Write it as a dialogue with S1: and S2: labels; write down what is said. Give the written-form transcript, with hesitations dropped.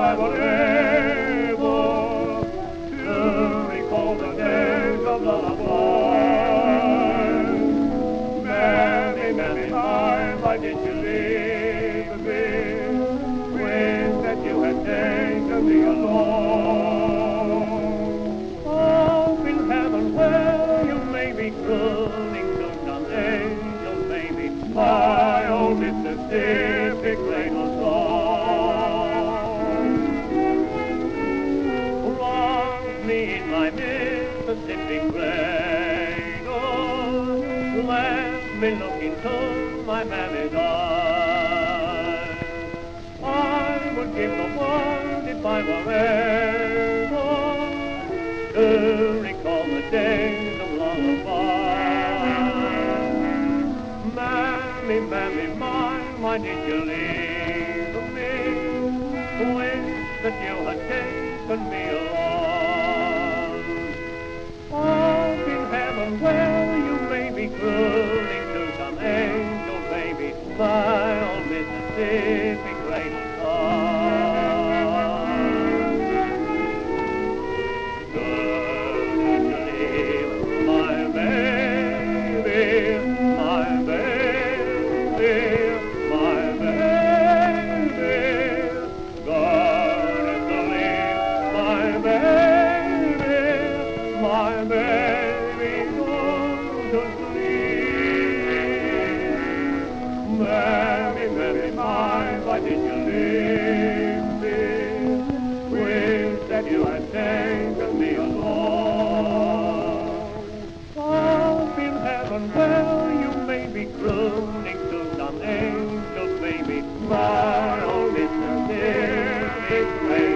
S1: I were able to recall the days of lullaby. Many, many times why did you leave me? Wish that you had taken me along. Up in heaven where you may be crooning to some angel, maybe my old Mississippi cradle song. Rock me in my Mississippi cradle, let me look into my mammy's eyes. I would give the world if I were able to recall the days of lullaby. Mammy, mammy, why did you leave me? Wish that you had taken me along. Up in heaven where you may be crooning to some angel baby, my old Mississippi cradle song. Good to leave my baby, my baby, my baby. Good to leave my baby, my baby, go to sleep. Mammy, mammy, why did you leave me? Wish that you had taken me along. Up in heaven where you may be crooning to some angel baby, my old Mississippi.